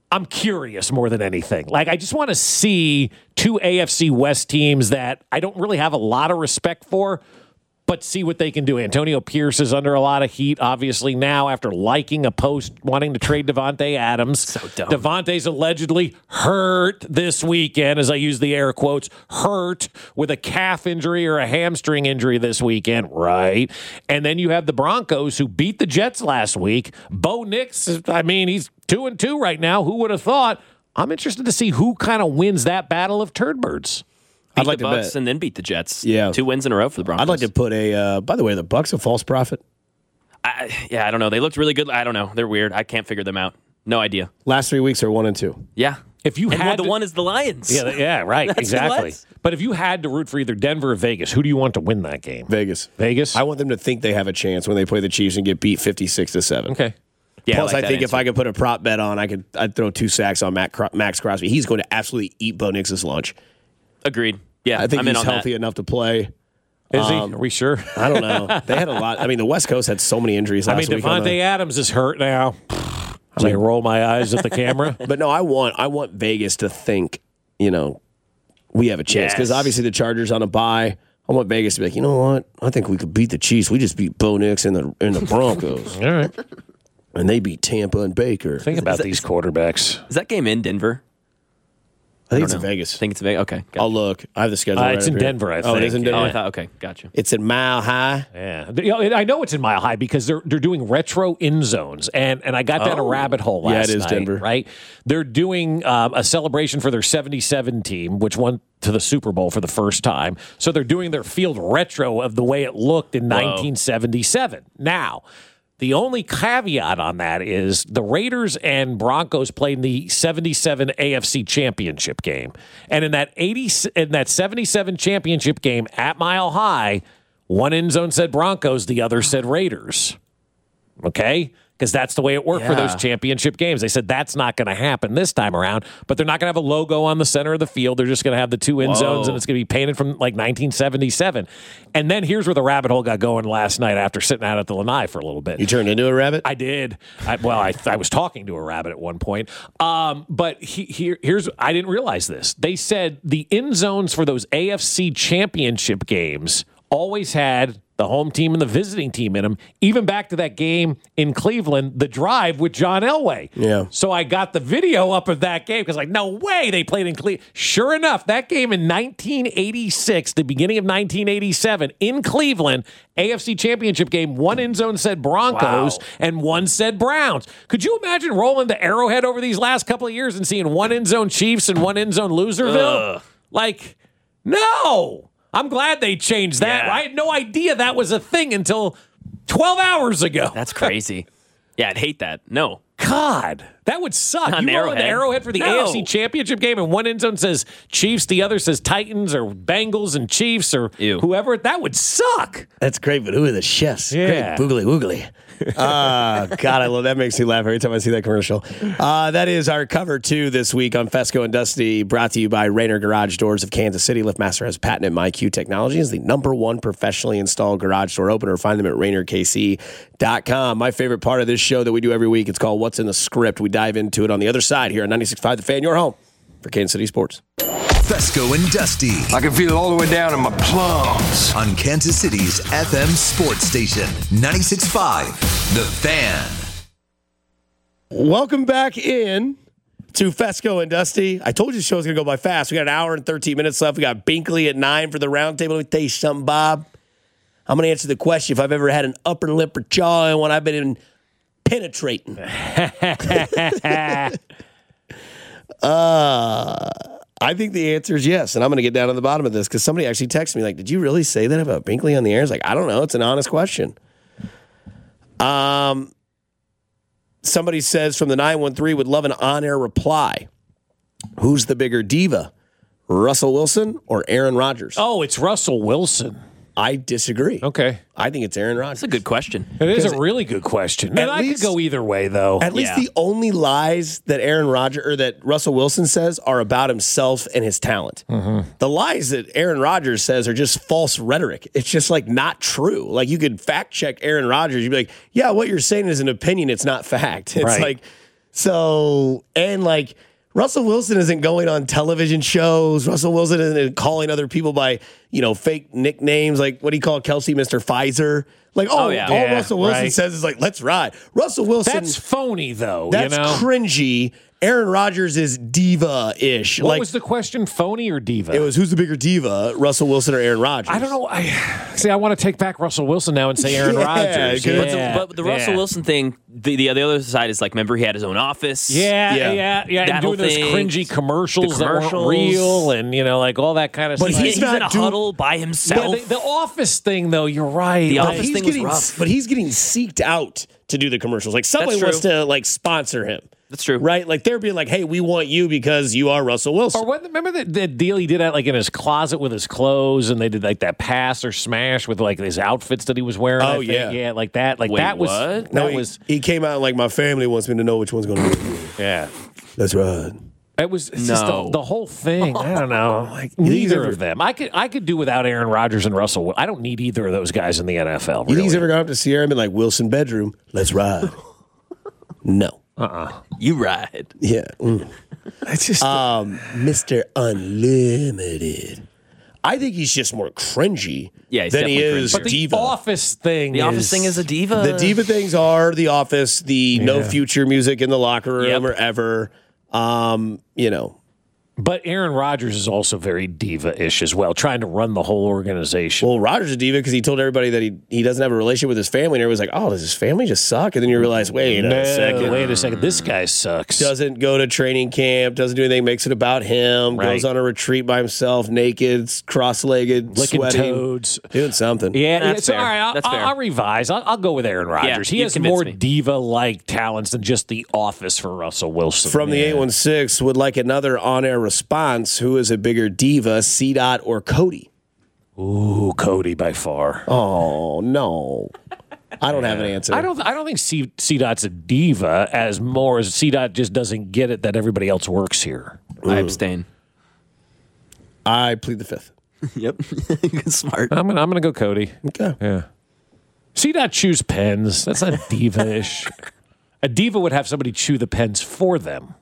Speaker 4: I'm curious more than anything. Like, I just want to see two AFC West teams that I don't really have a lot of respect for, but see what they can do. Antonio Pierce is under a lot of heat, obviously, now after liking a post wanting to trade Devontae Adams.
Speaker 8: So dumb.
Speaker 4: Devontae's allegedly hurt this weekend, as I use the air quotes, hurt with a calf injury or a hamstring injury this weekend, right? And then you have the Broncos, who beat the Jets last week. Bo Nix, I mean, he's 2-2 right now. Who would have thought? I'm interested to see who kind of wins that battle of turdbirds.
Speaker 8: Beat
Speaker 5: I'd like
Speaker 8: the
Speaker 5: to
Speaker 8: Bucs
Speaker 5: bet.
Speaker 8: and then beat the Jets.
Speaker 5: Yeah.
Speaker 8: 2 wins in a row for the Broncos.
Speaker 5: I'd like to put by the way, the Bucs a false prophet.
Speaker 8: I don't know. They looked really good. I don't know. They're weird. I can't figure them out. No idea.
Speaker 5: Last 3 weeks are 1-2.
Speaker 8: Yeah.
Speaker 4: If you
Speaker 8: and
Speaker 4: had
Speaker 8: the
Speaker 4: to,
Speaker 8: one is the Lions.
Speaker 4: Yeah, right,
Speaker 8: That's
Speaker 4: exactly.
Speaker 8: what?
Speaker 4: But if you had to root for either Denver or Vegas, who do you want to win that game?
Speaker 5: Vegas.
Speaker 4: Vegas?
Speaker 5: I want them to think they have a chance when they play the Chiefs and get beat 56-7.
Speaker 4: Okay.
Speaker 8: Yeah,
Speaker 5: Plus,
Speaker 8: like
Speaker 5: I think if I could put a prop bet on, I'd throw 2 sacks on Max Crosby. He's going to absolutely eat Bo Nix's lunch.
Speaker 8: Agreed. Yeah,
Speaker 5: I think
Speaker 8: I'm in
Speaker 5: he's
Speaker 8: on
Speaker 5: healthy
Speaker 8: that.
Speaker 5: enough to play.
Speaker 4: Is he? Are we sure?
Speaker 5: I don't know. They had a lot. I mean, the West Coast had so many injuries last week.
Speaker 4: Devontae Adams is hurt now. I may roll my eyes at the camera.
Speaker 5: But no, I want Vegas to think, we have a chance. Because obviously the Chargers on a bye. I want Vegas to be like, you know what? I think we could beat the Chiefs. We just beat Bo Nix and the Broncos.
Speaker 4: All right.
Speaker 5: And they beat Tampa and Baker.
Speaker 4: Think about these quarterbacks.
Speaker 8: Is that game in Denver?
Speaker 5: I think it's in Vegas.
Speaker 8: I think it's in Vegas. Okay. Gotcha.
Speaker 5: I'll look. I have the schedule right
Speaker 4: It's in
Speaker 5: up here.
Speaker 4: Denver, I think.
Speaker 5: Oh, it is in Denver?
Speaker 8: Oh, I thought, okay. Gotcha.
Speaker 5: It's in Mile High.
Speaker 4: Yeah, I know it's in Mile High because they're doing retro end zones, and I got down a rabbit hole last night.
Speaker 5: Yeah, it is Denver.
Speaker 4: Right? They're doing a celebration for their 77 team, which won to the Super Bowl for the first time. So they're doing their field retro of the way it looked in 1977. Now, the only caveat on that is the Raiders and Broncos played in the 77 AFC Championship game. And in that 77 championship game at Mile High, one end zone said Broncos, the other said Raiders. Okay? Because that's the way it worked for those championship games. They said that's not going to happen this time around, but they're not going to have a logo on the center of the field. They're just going to have the 2 end zones, and it's going to be painted from like 1977. And then here's where the rabbit hole got going last night after sitting out at the Lanai for a little bit.
Speaker 5: You turned into a rabbit?
Speaker 4: I did. I was talking to a rabbit at one point. But here's I didn't realize this. They said the end zones for those AFC championship games always had the home team and the visiting team in them, even back to that game in Cleveland, the drive with John Elway.
Speaker 5: Yeah.
Speaker 4: So I got the video up of that game because, no way they played in Cleveland. Sure enough, that game in 1986, the beginning of 1987, in Cleveland, AFC Championship game, one end zone said Broncos and one said Browns. Could you imagine rolling to Arrowhead over these last couple of years and seeing one end zone Chiefs and one end zone Loserville? No. I'm glad they changed that.
Speaker 8: Yeah.
Speaker 4: I had no idea that was a thing until 12 hours ago.
Speaker 8: That's crazy. Yeah, I'd hate that. No.
Speaker 4: God, that would suck.
Speaker 8: Not
Speaker 4: you roll into
Speaker 8: Arrowhead.
Speaker 4: Arrowhead for the
Speaker 8: No.
Speaker 4: AFC Championship game, and one end zone says Chiefs, the other says Titans or Bengals and Chiefs or whoever. That would suck.
Speaker 5: That's great, but who are the chefs?
Speaker 4: Yeah.
Speaker 5: Great, boogly woogly. God, I love that. Makes me laugh every time I see that commercial. That is our cover 2 this week on Fesco and Dusty, brought to you by Rainer Garage Doors of Kansas City. LiftMaster has patented MyQ technology, is the #1 professionally installed garage door opener. Find them at RainerKC.com. My favorite part of this show that we do every week, it's called What's in the Script. We dive into it on the other side here on 96.5 The Fan, your home for Kansas City sports.
Speaker 7: Fesco and Dusty
Speaker 9: I can feel it all the way down in my plums.
Speaker 7: on Kansas City's FM sports station, 96.5 The Fan.
Speaker 5: Welcome back in to Fesco and Dusty. I told you the show's going to go by fast. We got an hour and 13 minutes left. We got Binkley at 9 for the roundtable. Let me tell you something, Bob. I'm going to answer the question if I've ever had an upper lip or jaw when I've been in penetrating. I think the answer is yes, and I'm going to get down to the bottom of this because somebody actually texted me like, "Did you really say that about Binkley on the air?" It's like, I don't know. It's an honest question. Somebody says from the 913 would love an on-air reply. Who's the bigger diva, Russell Wilson or Aaron Rodgers?
Speaker 4: Oh, it's Russell Wilson.
Speaker 5: I disagree.
Speaker 4: Okay.
Speaker 5: I think it's Aaron Rodgers.
Speaker 8: That's a good question.
Speaker 4: It is a really good question. And I could go either way, though.
Speaker 5: At least the only lies that Aaron Rodgers or that Russell Wilson says are about himself and his talent.
Speaker 4: Mm-hmm.
Speaker 5: The lies that Aaron Rodgers says are just false rhetoric. It's just like not true. Like you could fact check Aaron Rodgers. You'd be like, yeah, what you're saying is an opinion. It's not fact. It's
Speaker 4: Right.
Speaker 5: like So, and like Russell Wilson isn't going on television shows. Russell Wilson isn't calling other people by, fake nicknames. Like, what do you call Kelsey, Mr. Pfizer? Like, all Russell Wilson says is like, let's ride. Russell Wilson.
Speaker 4: That's phony, though.
Speaker 5: That's cringy. Aaron Rodgers is diva-ish.
Speaker 4: What was the question, phony or diva?
Speaker 5: It was, who's the bigger diva, Russell Wilson or Aaron Rodgers?
Speaker 4: I don't know. I want to take back Russell Wilson now and say Aaron Rodgers.
Speaker 8: But the Russell Wilson thing, the other side is like, remember he had his own office?
Speaker 4: Yeah. And doing those cringy commercials that weren't real and, like all that kind of stuff.
Speaker 8: But he's in a huddle by himself.
Speaker 4: Yeah, the office thing, though, you're right.
Speaker 8: The office thing was rough.
Speaker 5: But he's getting seeked out to do the commercials. Like, somebody wants to, sponsor him.
Speaker 8: That's true.
Speaker 5: Right? Like, they're being like, hey, we want you because you are Russell Wilson.
Speaker 4: Or remember the deal he did in his closet with his clothes, and they did like that pass or smash with like his outfits that he was wearing?
Speaker 5: Oh, yeah.
Speaker 4: Yeah, like that. Like,
Speaker 8: wait,
Speaker 4: that was.
Speaker 8: What?
Speaker 5: No, he came out like, my family wants me to know which one's going to win.
Speaker 4: Yeah.
Speaker 5: That's right.
Speaker 4: It was just the whole thing. I don't know. Like, neither of them. I could do without Aaron Rodgers and Russell. I don't need either of those guys in the NFL.
Speaker 5: You think he's ever gone up to Sierra and been like, Wilson bedroom, let's ride? No.
Speaker 8: You ride.
Speaker 5: Yeah. It's just Mr. Unlimited. I think he's just more cringy than he is
Speaker 4: but
Speaker 5: diva.
Speaker 4: The Office thing.
Speaker 8: The Office thing is a diva.
Speaker 5: The diva things are The Office, the no future music in the locker room or ever.
Speaker 4: But Aaron Rodgers is also very diva-ish as well, trying to run the whole organization.
Speaker 5: Well, Rodgers is a diva because he told everybody that he doesn't have a relationship with his family, and everybody's like, oh, does his family just suck? And then you realize, wait a second,
Speaker 4: this guy sucks.
Speaker 5: Doesn't go to training camp, doesn't do anything, makes it about him, goes on a retreat by himself, naked, cross-legged,
Speaker 4: licking
Speaker 5: sweating,
Speaker 4: toads.
Speaker 5: doing something.
Speaker 4: Yeah,
Speaker 8: that's fair.
Speaker 4: All right,
Speaker 8: That's fair.
Speaker 4: I'll revise. I'll go with Aaron Rodgers. He has more diva-like talents than just The Office for Russell Wilson.
Speaker 5: From the 816, would like another on-air response. Who is a bigger diva, C-Dot or Cody?
Speaker 4: Ooh, Cody by far.
Speaker 5: Oh, no. I don't have an answer.
Speaker 4: I don't think C-Dot's a diva as more as C-Dot just doesn't get it that everybody else works here.
Speaker 8: I abstain.
Speaker 5: I plead the fifth.
Speaker 8: Yep. Smart.
Speaker 4: I'm gonna go Cody.
Speaker 5: Okay.
Speaker 4: Yeah. C-Dot chews pens. That's not diva-ish. A diva would have somebody chew the pens for them.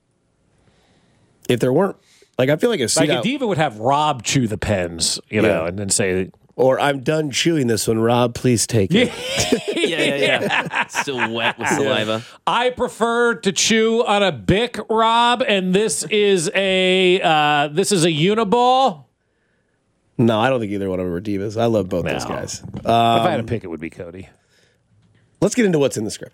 Speaker 5: If there weren't, like, I feel like
Speaker 4: a diva would have Rob chew the pens, and then say,
Speaker 5: or I'm done chewing this one, Rob, please take it.
Speaker 8: Yeah. Still wet with saliva.
Speaker 4: I prefer to chew on a Bic, Rob, and this is a Uniball.
Speaker 5: No, I don't think either one of them are divas. I love both those guys.
Speaker 4: If I had to pick, it would be Cody.
Speaker 5: Let's get into what's in the script.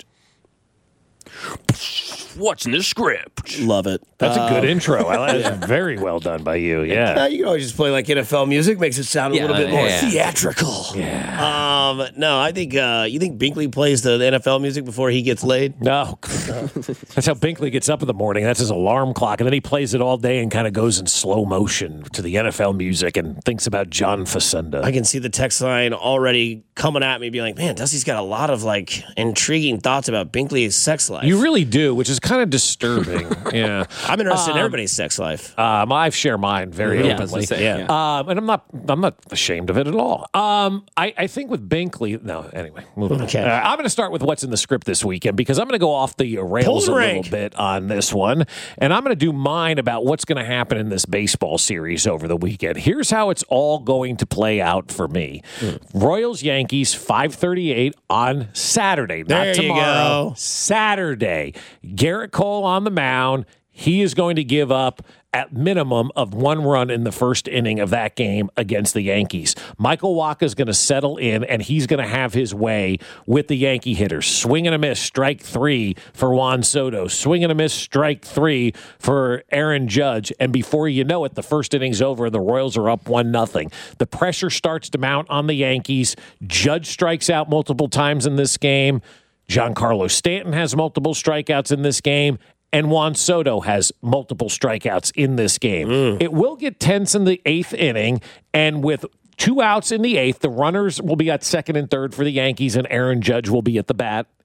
Speaker 8: What's in the script?
Speaker 5: Love it.
Speaker 4: That's a good intro. I like it. Very well done by you. Yeah.
Speaker 5: You can always just play like NFL music. Makes it sound a little bit more theatrical.
Speaker 4: Yeah.
Speaker 5: No, I think you think Binkley plays the NFL music before he gets laid?
Speaker 4: No. That's how Binkley gets up in the morning. That's his alarm clock. And then he plays it all day and kind of goes in slow motion to the NFL music and thinks about John Facenda.
Speaker 5: I can see the text line already coming at me being like, man, Dusty's got a lot of like intriguing thoughts about Binkley's sex life.
Speaker 4: You really do, which is kind of disturbing. Yeah.
Speaker 5: I'm interested in everybody's sex life.
Speaker 4: I share mine very openly.
Speaker 8: And
Speaker 4: I'm not ashamed of it at all. I think with Binkley, anyway, moving on.
Speaker 5: Okay.
Speaker 4: I'm going to start with what's in the script this weekend because I'm going to go off the rails a little bit on this one, and I'm going to do mine about what's going to happen in this baseball series over the weekend. Here's how it's all going to play out for me. Royals Yankees 5:38 on Saturday, not tomorrow. Saturday. Garrett Cole on the mound. He is going to give up at minimum of 1 run in the first inning of that game against the Yankees. Michael Wacha is going to settle in, and he's going to have his way with the Yankee hitters. Swing and a miss, strike 3 for Juan Soto. Swing and a miss, strike 3 for Aaron Judge. And before you know it, the first inning's over, and the Royals are up 1-0. The pressure starts to mount on the Yankees. Judge strikes out multiple times in this game. Giancarlo Stanton has multiple strikeouts in this game. And Juan Soto has multiple strikeouts in this game. It will get tense in the 8th inning, and with 2 outs in the 8th, the runners will be at second and third for the Yankees, and Aaron Judge will be at the bat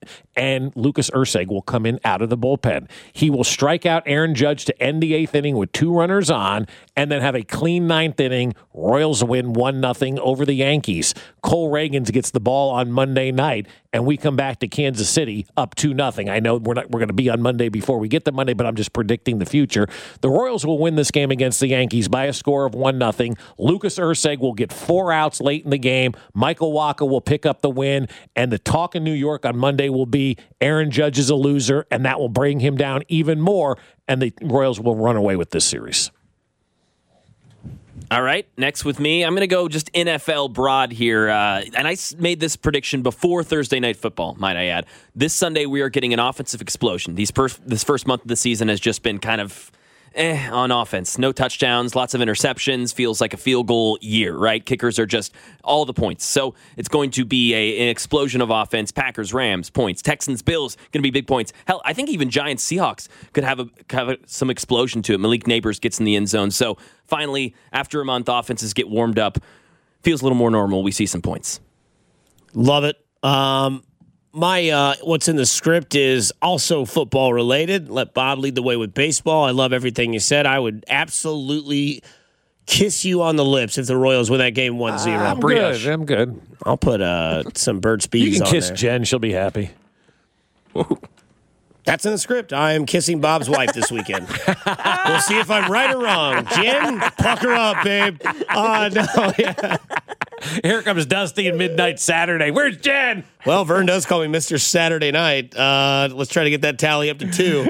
Speaker 4: and Lucas Erceg will come in out of the bullpen. He will strike out Aaron Judge to end the 8th inning with 2 runners on, and then have a clean 9th inning. Royals win 1-0 over the Yankees. Cole Reagans gets the ball on Monday night, and we come back to Kansas City up 2-0. I know we're going to be on Monday before we get to Monday, but I'm just predicting the future. The Royals will win this game against the Yankees by a score of 1-0. Lucas Erceg will get 4 outs late in the game. Michael Wacha will pick up the win, and the talk in New York on Monday will be Aaron Judge is a loser, and that will bring him down even more, and the Royals will run away with this series.
Speaker 8: All right, next with me, I'm going to go just NFL broad here. And I made this prediction before Thursday Night Football, might I add. This Sunday, we are getting an offensive explosion. This first month of the season has just been kind of on offense. No touchdowns, lots of interceptions, feels like a field goal year, right? Kickers are just all the points. So it's going to be an explosion of offense. Packers, Rams, points. Texans, Bills, going to be big points. Hell, I think even Giants, Seahawks could have some explosion to it. Malik Neighbors gets in the end zone. So finally, after a month, offenses get warmed up. Feels a little more normal. We see some points.
Speaker 5: Love it. My what's in the script is also football related. Let Bob lead the way with baseball. I love everything you said. I would absolutely kiss you on the lips if the Royals win that game 1-0.
Speaker 4: I'm good.
Speaker 5: I'll put some Burt's Bees on there.
Speaker 4: You can kiss Jen. She'll be happy.
Speaker 5: That's in the script. I am kissing Bob's wife this weekend. We'll see if I'm right or wrong. Jen, pucker up, babe. No, yeah.
Speaker 4: Here comes Dusty and Midnight Saturday. Where's Jen?
Speaker 5: Well, Vern does call me Mr. Saturday Night. Let's try to get that tally up to 2.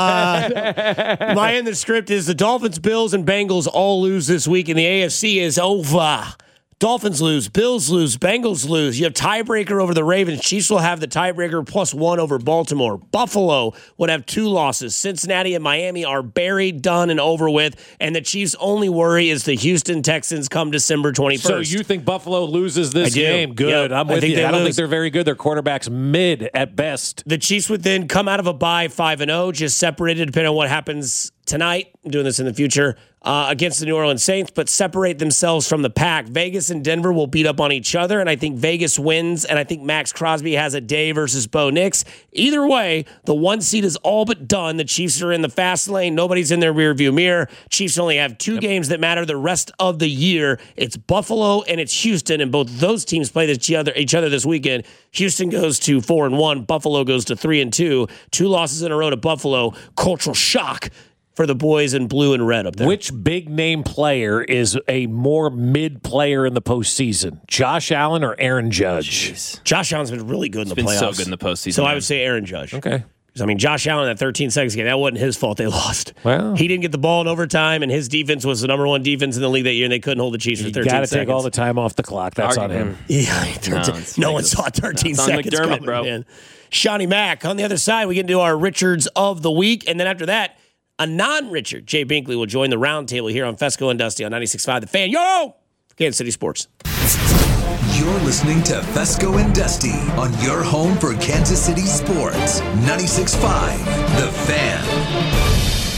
Speaker 5: My end of the script is the Dolphins, Bills, and Bengals all lose this week, and the AFC is over. Dolphins lose, Bills lose, Bengals lose. You have tiebreaker over the Ravens. Chiefs will have the tiebreaker +1 over Baltimore. Buffalo would have 2 losses. Cincinnati and Miami are buried, done, and over with. And the Chiefs' only worry is the Houston Texans come December 21st.
Speaker 4: So you think Buffalo loses this game? Good. Yep. I'm with you. I don't think they're very good. Their quarterback's mid at best.
Speaker 5: The Chiefs would then come out of a bye 5-0, just separated depending on what happens tonight. I'm doing this in the future. Against the New Orleans Saints, but separate themselves from the pack. Vegas and Denver will beat up on each other, and I think Vegas wins, and I think Max Crosby has a day versus Bo Nix. Either way, the 1 seed is all but done. The Chiefs are in the fast lane. Nobody's in their rearview mirror. Chiefs only have 2 games that matter the rest of the year. It's Buffalo and it's Houston, and both those teams play each other this weekend. Houston goes to 4-1. Buffalo goes to 3-2. 2 losses in a row to Buffalo. Cultural shock for the boys in blue and red up there.
Speaker 4: Which big-name player is a more mid player in the postseason? Josh Allen or Aaron Judge?
Speaker 5: Jeez. Josh Allen's been really good in the playoffs.
Speaker 8: He's been so good in the postseason.
Speaker 5: So I would say Aaron Judge.
Speaker 4: Okay.
Speaker 5: I mean, Josh Allen, that 13 seconds game, that wasn't his fault they lost.
Speaker 4: Well,
Speaker 5: he didn't get the ball in overtime, and his defense was the number 1 defense in the league that year, and they couldn't hold the Chiefs for 13 seconds.
Speaker 4: You got to take all the time off the clock. That's on him.
Speaker 5: Yeah, no one saw 13 seconds coming, bro. Man. Shawnee Mack. On the other side, we get into our Richards of the week, and then after that, a non-Richard, Jay Binkley, will join the roundtable here on Fesco and Dusty on 96.5 The Fan. Yo! Kansas City Sports.
Speaker 7: You're listening to Fesco and Dusty on your home for Kansas City Sports. 96.5 The Fan.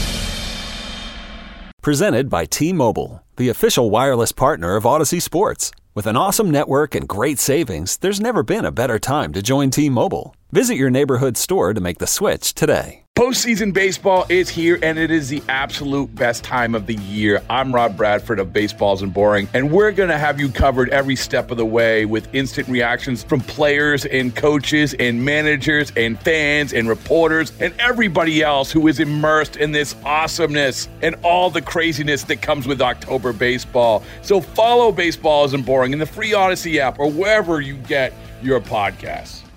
Speaker 2: Presented by T-Mobile, the official wireless partner of Odyssey Sports. With an awesome network and great savings, there's never been a better time to join T-Mobile. Visit your neighborhood store to make the switch today.
Speaker 1: Postseason baseball is here, and it is the absolute best time of the year. I'm Rob Bradford of Baseballs and Boring, and we're going to have you covered every step of the way with instant reactions from players and coaches and managers and fans and reporters and everybody else who is immersed in this awesomeness and all the craziness that comes with October baseball. So follow Baseballs and Boring in the free Odyssey app or wherever you get your podcasts.